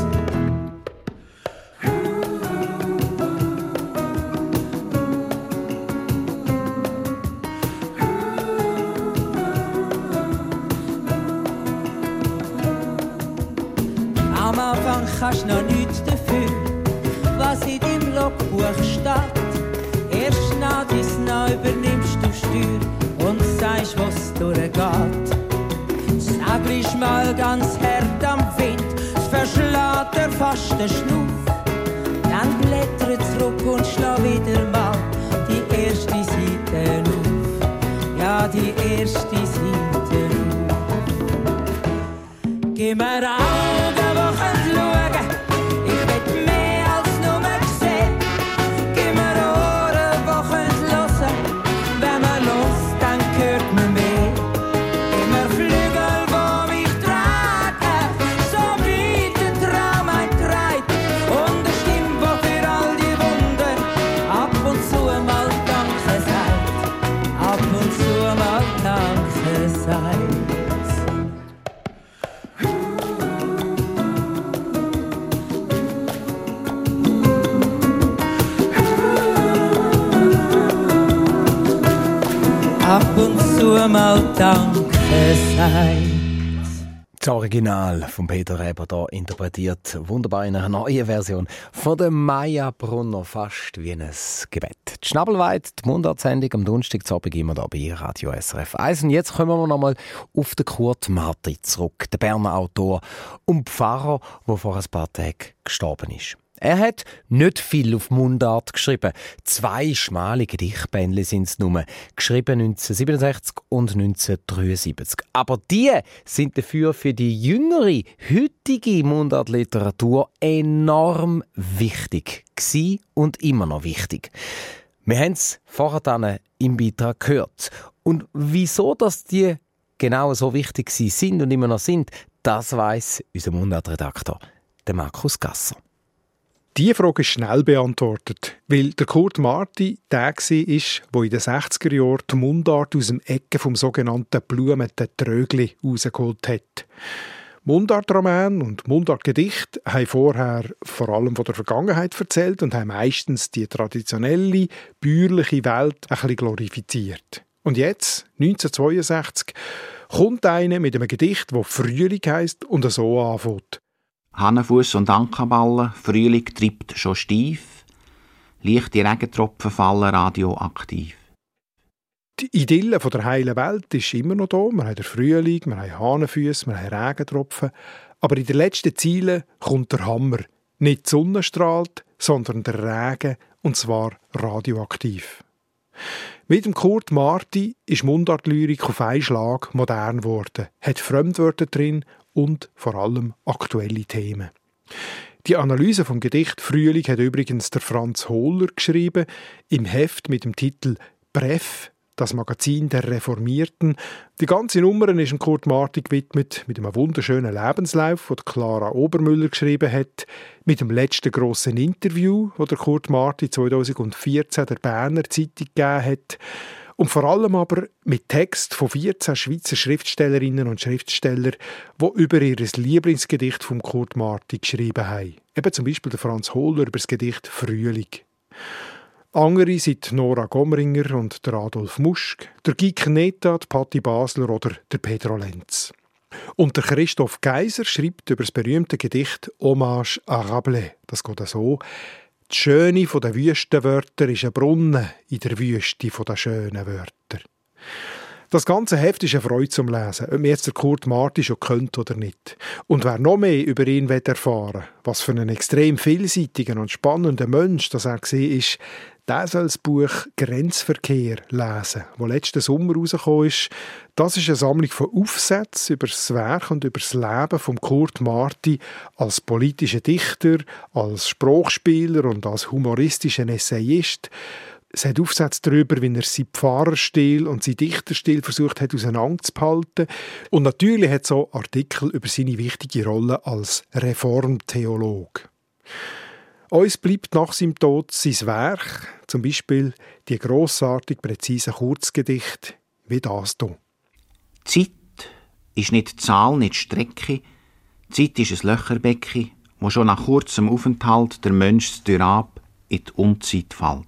Am Anfang kannst du noch nichts dafür, was in deinem Logbuch steht. Erst nach dies Nah übernimmst du Steuer und sagst, was durchgeht. Das Segel ist mal ganz hart am Wind, es verschlägt er fast den Schnuff. Dann blättere zurück und schlag wieder mal die erste Seite auf. Ja, die erste Seite auf. Gib mir Augen, die können schauen, ich will mehr als nur sehen. Gib mir Ohren, die können hören, wenn man los, dann hört man mehr. Gib mir Flügel, die mich tragen, so weit der Traum eintreibt. Und eine Stimme, die für all die Wunder ab und zu mal Danke sagt. Ab und zu mal Danke sagt. Ab und zu mal Danke sagt. Das Original von Peter Reber da interpretiert wunderbar in einer neuen Version von der Maja Brunner, fast wie ein Gebet. Die Schnabelweite, die Mundartsendung am Donnerstagabend immer da bei Radio S R F eins. Und jetzt kommen wir noch mal auf den Kurt Marti zurück, der Berner Autor und Pfarrer, der vor ein paar Tagen gestorben ist. Er hat nicht viel auf Mundart geschrieben. Zwei schmale Gedichtbändchen sind es nur, geschrieben neunzehnhundertsiebenundsechzig und neunzehnhundertdreiundsiebzig. Aber die sind dafür für die jüngere, heutige Mundartliteratur enorm wichtig gewesen und immer noch wichtig. Wir haben es vorher im Beitrag gehört. Und wieso dass die genau so wichtig sind und immer noch sind, das weiss unser Mundartredakteur, der Markus Gasser. Diese Frage ist schnell beantwortet, weil der Kurt Marti der war, der in den sechziger Jahren die Mundart aus dem Ecken vom sogenannten blumenden Trögli rausgeholt hat. Mundartroman und Mundartgedichte haben vorher vor allem von der Vergangenheit erzählt und haben meistens die traditionelle, bäuerliche Welt ein bisschen glorifiziert. Und jetzt, neunzehnhundertzweiundsechzig, kommt einer mit einem Gedicht, das Frühling heisst und so anfängt. Hannefuss und Ankerballen, Frühling treibt schon steif, leichte Regentropfen fallen radioaktiv. Die Idylle der heilen Welt ist immer noch da. Wir haben den Frühling, wir haben Hahnenfüsse, wir haben Regentropfen. Aber in den letzten Zielen kommt der Hammer. Nicht die Sonne strahlt, sondern der Regen, und zwar radioaktiv. Mit dem Kurt Marti ist Mundartlyrik auf einen Schlag modern geworden, hat Fremdwörter drin und vor allem aktuelle Themen. Die Analyse vom Gedicht Frühling hat übrigens der Franz Hohler geschrieben, im Heft mit dem Titel «Bref», das Magazin der Reformierten. Die ganze Nummer ist dem Kurt Marti gewidmet, mit einem wunderschönen Lebenslauf, den Clara Obermüller geschrieben hat, mit dem letzten grossen Interview, das der Kurt Marti zweitausendvierzehn der Berner Zeitung gegeben hat, und vor allem aber mit Text von vierzehn Schweizer Schriftstellerinnen und Schriftstellern, die über ihr Lieblingsgedicht von Kurt Marti geschrieben haben. Eben zum Beispiel der Franz Hohler über das Gedicht «Frühling». Andere sind Nora Gomringer und der Adolf Muschk, der Guy Kneta, die Patti Basler oder der Pedro Lenz. Und der Christoph Geiser schreibt über das berühmte Gedicht «Hommage à Rabelais». Das geht so: «Die Schöne von den Wüstenwörtern ist ein Brunnen in der Wüste von den schönen Wörtern.» Das ganze Heft ist eine Freude zum Lesen, ob man jetzt der Kurt Marti schon kennt oder nicht. Und wer noch mehr über ihn erfahren will, was für einen extrem vielseitigen und spannenden Mensch das er war, ist, der soll das Buch «Grenzverkehr» lesen, das letzten Sommer rausgekommen ist. Das ist eine Sammlung von Aufsätzen über das Werk und über das Leben von Kurt Marti als politischer Dichter, als Sprachspieler und als humoristischer Essayist. Es hat Aufsätze darüber, wie er seinen Pfarrerstil und seinen Dichterstil versucht hat, auseinanderzuhalten. Und natürlich hat es auch Artikel über seine wichtige Rolle als Reformtheologe. Uns bleibt nach seinem Tod sein Werk, zum Beispiel die grossartig präzisen Kurzgedichte wie das hier. Zeit ist nicht Zahl, nicht Strecke. Zeit ist ein Löcherbecken, wo schon nach kurzem Aufenthalt der Mensch ab in die Unzeit fällt.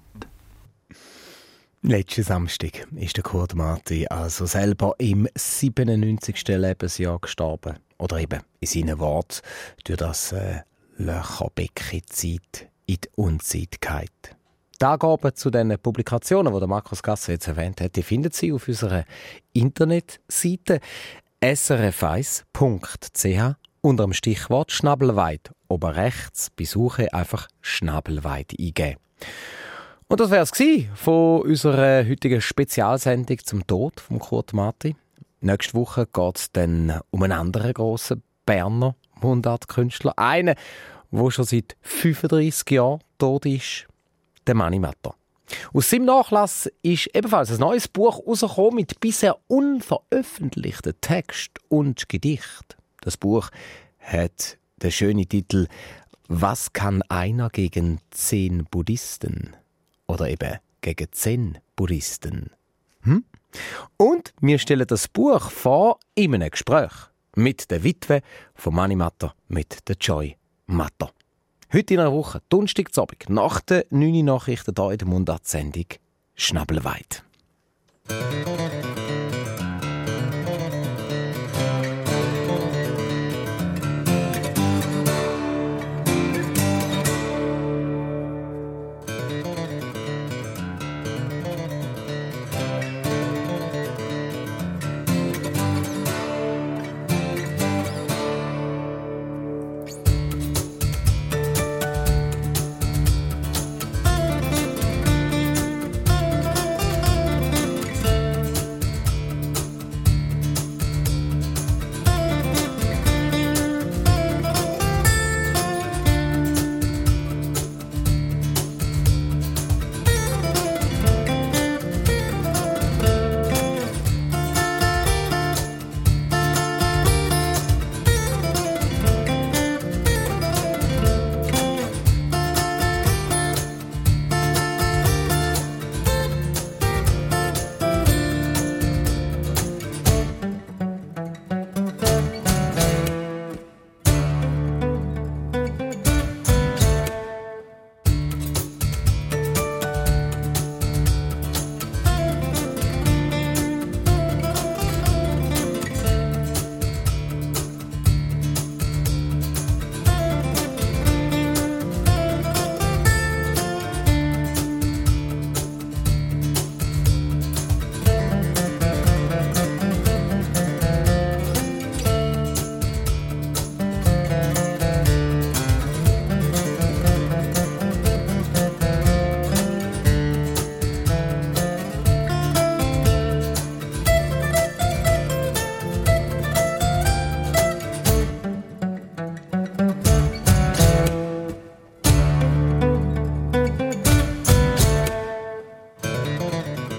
Letzten Samstag ist der Kurt Marti also selber im siebenundneunzigsten Lebensjahr gestorben. Oder eben in seinen Worten durch das äh, Löcherbecken Zeit in die Unzeitkeit. Die Angaben zu den Publikationen, die der Markus Gasser jetzt erwähnt hat, die finden Sie auf unserer Internetseite s r f eins punkt c h unter dem Stichwort Schnabelweit. Oben rechts bei Suche einfach Schnabelweit eingeben. Und das wäre es von unserer heutigen Spezialsendung zum Tod von Kurt Marti. Nächste Woche geht es dann um einen anderen grossen Berner Mundartkünstler. Einen, der schon seit fünfunddreissig Jahren tot ist, der Mani Matter. Aus seinem Nachlass ist ebenfalls ein neues Buch herausgekommen mit bisher unveröffentlichten Text und Gedicht. Das Buch hat den schönen Titel «Was kann einer gegen zehn Buddhisten?» oder eben «Gegen zehn Buddhisten?» hm? Und wir stellen das Buch vor in einem Gespräch mit der Witwe von Mani Matter, mit der Joy Matter. Heute in einer Woche, Donnerstagabend, nach den neun Uhr Nachrichten hier in der Mundart-Sendung «Schnabelweit».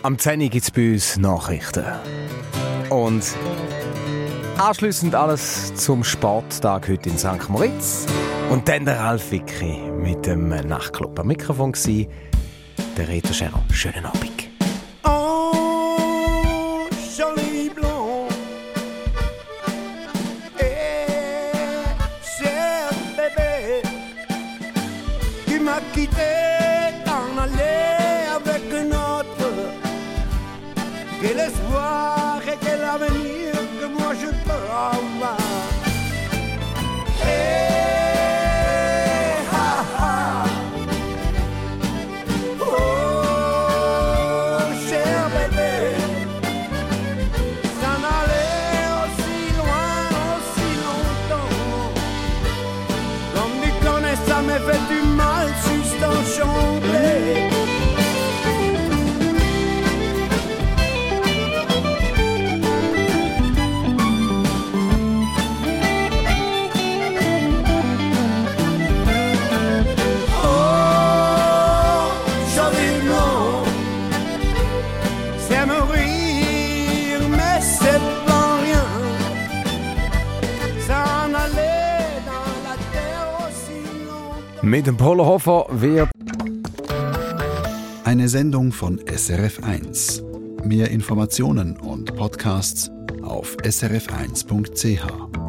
Am zehn Uhr gibt es bei uns Nachrichten. Und anschliessend alles zum Sporttag heute in Sankt Moritz. Und dann der Ralf Wicki mit dem Nachtclub. Am Mikrofon war der Reto Scherer. Schönen Abend. Oh, joli blond, et cher bébé, qui m'a quitté, t'en allé avec un autre. Quel espoir et quel avenir que moi je peux avoir. Mit dem Polohofer wird eine Sendung von S R F eins. Mehr Informationen und Podcasts auf s r f eins punkt c h.